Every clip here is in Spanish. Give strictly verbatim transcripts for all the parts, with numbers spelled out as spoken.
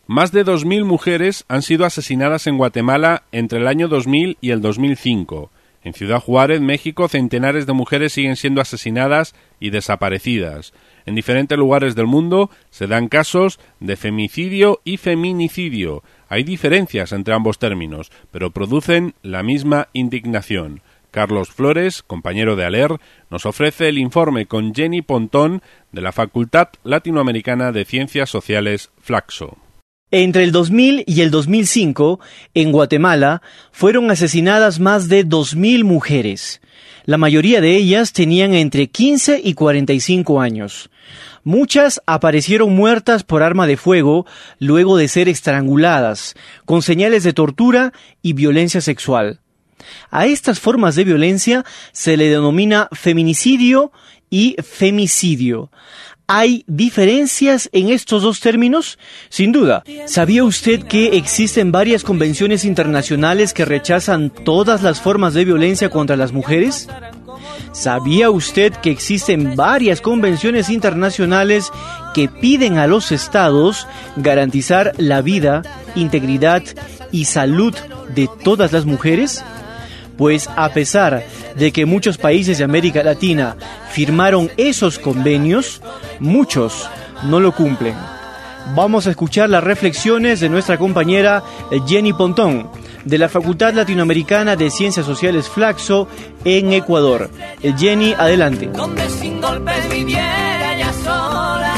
Más de dos mil mujeres han sido asesinadas en Guatemala entre el año dos mil y el dos mil cinco. En Ciudad Juárez, México, centenares de mujeres siguen siendo asesinadas y desaparecidas. En diferentes lugares del mundo se dan casos de femicidio y feminicidio. Hay diferencias entre ambos términos, pero producen la misma indignación. Carlos Flores, compañero de ALER, nos ofrece el informe con Jenny Pontón de la Facultad Latinoamericana de Ciencias Sociales Flaxo. Entre el dos mil y el dos mil cinco, en Guatemala, fueron asesinadas más de dos mil mujeres. La mayoría de ellas tenían entre quince y cuarenta y cinco años. Muchas aparecieron muertas por arma de fuego luego de ser estranguladas, con señales de tortura y violencia sexual. A estas formas de violencia se le denomina feminicidio y femicidio. ¿Hay diferencias en estos dos términos? Sin duda. ¿Sabía usted que existen varias convenciones internacionales que rechazan todas las formas de violencia contra las mujeres? ¿Sabía usted que existen varias convenciones internacionales que piden a los estados garantizar la vida, integridad y salud de todas las mujeres? Pues a pesar de que muchos países de América Latina firmaron esos convenios, muchos no lo cumplen. Vamos a escuchar las reflexiones de nuestra compañera Jenny Pontón, de la Facultad Latinoamericana de Ciencias Sociales Flaxo en Ecuador. Jenny, adelante. Donde sin golpe viviera ya sola,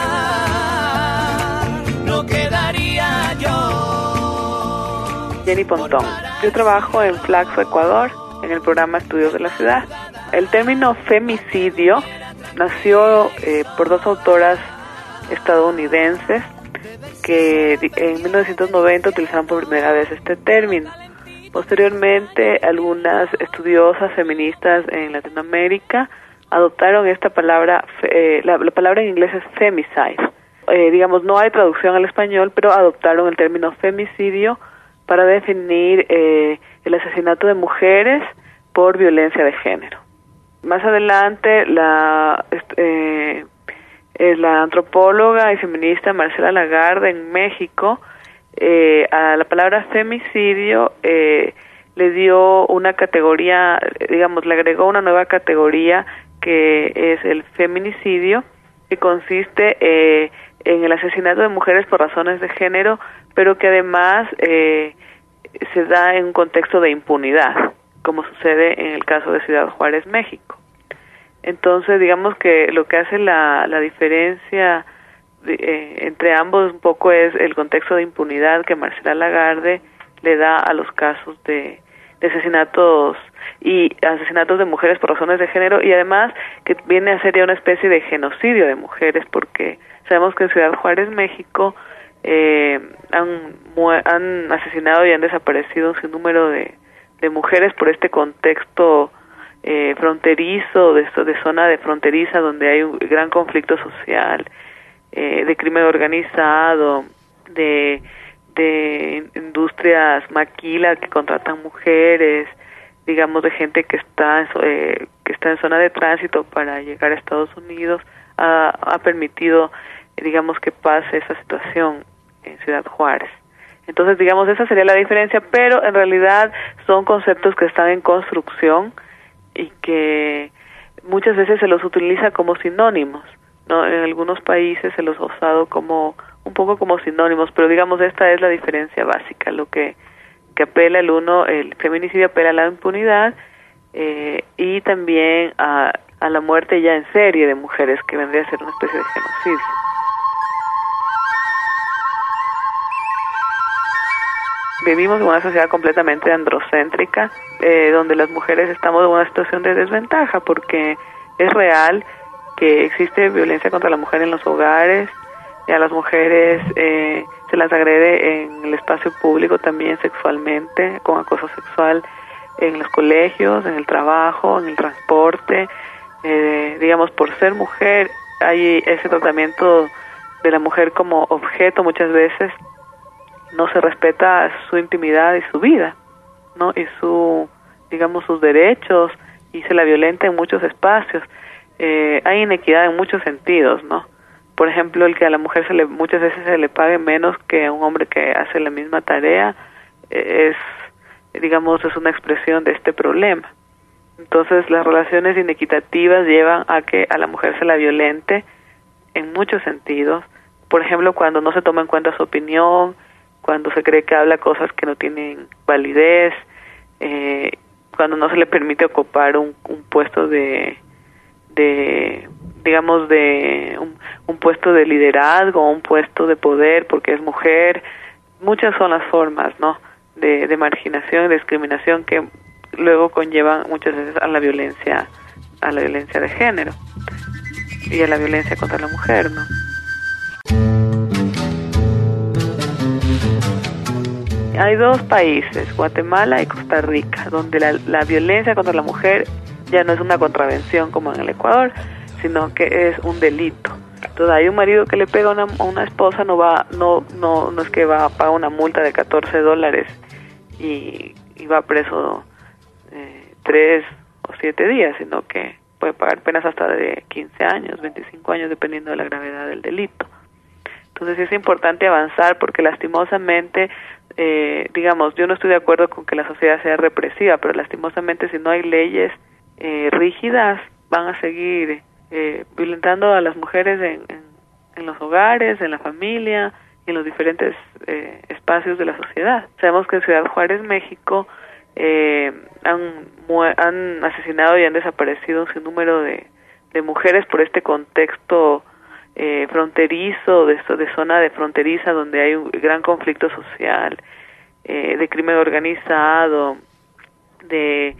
no quedaría yo. Jenny Pontón. Yo trabajo en Flaxo, Ecuador, en el programa Estudios de la Ciudad. El término femicidio nació eh, por dos autoras estadounidenses que en mil novecientos noventa utilizaron por primera vez este término. Posteriormente, algunas estudiosas feministas en Latinoamérica adoptaron esta palabra, eh, la, la palabra en inglés es femicide. Eh, digamos, no hay traducción al español, pero adoptaron el término femicidio para definir eh, el asesinato de mujeres por violencia de género. Más adelante, la, eh, eh, la antropóloga y feminista Marcela Lagarde en México, eh, a la palabra femicidio eh, le dio una categoría, digamos, le agregó una nueva categoría que es el feminicidio, que consiste eh, en el asesinato de mujeres por razones de género, pero que además eh, se da en un contexto de impunidad, como sucede en el caso de Ciudad Juárez, México. Entonces, digamos que lo que hace la, la diferencia de, eh, entre ambos un poco es el contexto de impunidad que Marcela Lagarde le da a los casos de, de asesinatos y asesinatos de mujeres por razones de género, y además que viene a ser ya una especie de genocidio de mujeres, porque sabemos que en Ciudad Juárez, México, eh, han, han asesinado y han desaparecido un sinnúmero de, de mujeres por este contexto eh, fronterizo, de, de zona de fronteriza donde hay un gran conflicto social, eh, de crimen organizado, de, de industrias maquila que contratan mujeres, digamos, de gente que está eh, que está en zona de tránsito para llegar a Estados Unidos, ha, ha permitido, digamos, que pase esa situación en Ciudad Juárez. Entonces, digamos, esa sería la diferencia, pero en realidad son conceptos que están en construcción y que muchas veces se los utiliza como sinónimos, ¿no? En algunos países se los ha usado como un poco como sinónimos, pero digamos, esta es la diferencia básica, lo que que apela el uno, el feminicidio apela a la impunidad eh, y también a, a la muerte ya en serie de mujeres, que vendría a ser una especie de genocidio. Vivimos en una sociedad completamente androcéntrica, eh, donde las mujeres estamos en una situación de desventaja, porque es real que existe violencia contra la mujer en los hogares, y a las mujeres eh, se las agrede en el espacio público también sexualmente, con acoso sexual en los colegios, en el trabajo, en el transporte. Eh, digamos, por ser mujer hay ese tratamiento de la mujer como objeto muchas veces. No se respeta su intimidad y su vida, ¿no? Y su, digamos, sus derechos, y se la violenta en muchos espacios. Eh, hay inequidad en muchos sentidos, ¿no? por ejemplo, el que a la mujer se le, muchas veces se le pague menos que a un hombre que hace la misma tarea, es, digamos, es una expresión de este problema. Entonces, las relaciones inequitativas llevan a que a la mujer se la violente en muchos sentidos. Por ejemplo, cuando no se toma en cuenta su opinión, cuando se cree que habla cosas que no tienen validez, eh, cuando no se le permite ocupar un, un puesto de, de digamos, de un, un puesto de liderazgo, un puesto de poder porque es mujer. Muchas son las formas, ¿no?, de, de marginación y de discriminación que luego conllevan muchas veces a la violencia, a la violencia de género y a la violencia contra la mujer, ¿no? Hay dos países, Guatemala y Costa Rica, donde la, la violencia contra la mujer ya no es una contravención como en el Ecuador, sino que es un delito. Entonces, hay un marido que le pega a una, a una esposa, no va, no, no, no es que va a pagar una multa de catorce dólares y, y va preso eh, tres o siete días, sino que puede pagar penas hasta de quince años, veinticinco años, dependiendo de la gravedad del delito. Entonces, es importante avanzar porque lastimosamente, eh, digamos, yo no estoy de acuerdo con que la sociedad sea represiva, pero lastimosamente si no hay leyes eh, rígidas, van a seguir eh, violentando a las mujeres en, en, en los hogares, en la familia y en los diferentes eh, espacios de la sociedad. Sabemos que en Ciudad Juárez, México, eh, han, han asesinado y han desaparecido un sinnúmero de, de mujeres por este contexto Eh, fronterizo, de, de zona de fronteriza donde hay un gran conflicto social, eh, de crimen organizado, de,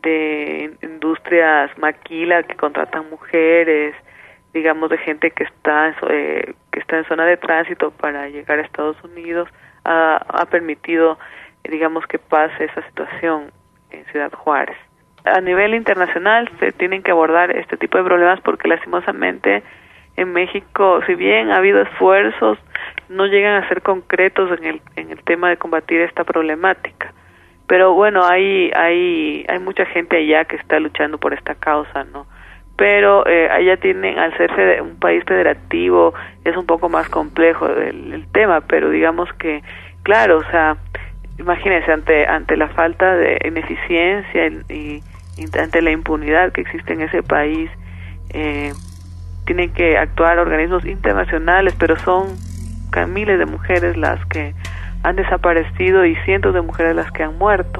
de industrias maquila que contratan mujeres, digamos, de gente que está, eh, que está en zona de tránsito para llegar a Estados Unidos, ha, ha permitido, eh, digamos, que pase esa situación en Ciudad Juárez. A nivel internacional se tienen que abordar este tipo de problemas porque lastimosamente en México, si bien ha habido esfuerzos, no llegan a ser concretos en el en el tema de combatir esta problemática. Pero bueno, hay hay hay mucha gente allá que está luchando por esta causa, ¿no? Pero eh, allá tienen, al ser fede- un país federativo, es un poco más complejo el, el tema, pero digamos que, claro, o sea, imagínense, ante ante la falta de ineficiencia y, y ante la impunidad que existe en ese país, eh, tienen que actuar organismos internacionales, pero son miles de mujeres las que han desaparecido y cientos de mujeres las que han muerto.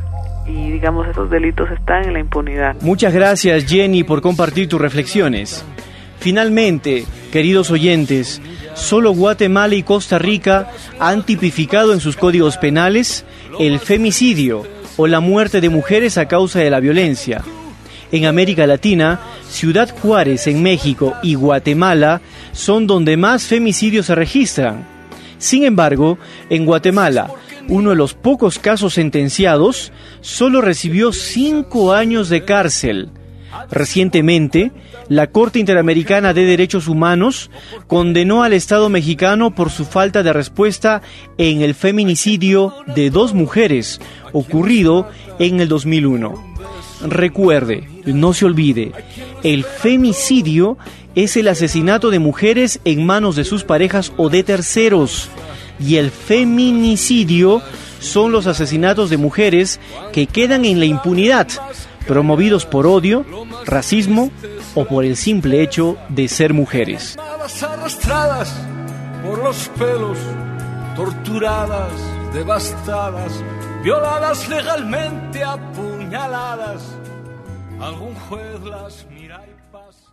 Y digamos, esos delitos están en la impunidad. Muchas gracias, Jenny, por compartir tus reflexiones. Finalmente, queridos oyentes, solo Guatemala y Costa Rica han tipificado en sus códigos penales el femicidio o la muerte de mujeres a causa de la violencia. En América Latina, Ciudad Juárez en México y Guatemala son donde más femicidios se registran. Sin embargo, en Guatemala, uno de los pocos casos sentenciados, solo recibió cinco años de cárcel. Recientemente, la Corte Interamericana de Derechos Humanos condenó al Estado mexicano por su falta de respuesta en el feminicidio de dos mujeres, ocurrido en el dos mil uno. Recuerde, no se olvide, el femicidio es el asesinato de mujeres en manos de sus parejas o de terceros, y el feminicidio son los asesinatos de mujeres que quedan en la impunidad, promovidos por odio, racismo o por el simple hecho de ser mujeres. Arrastradas por los pelos, torturadas, devastadas, violadas legalmente, apuñaladas. Algún juez las mira y pasa.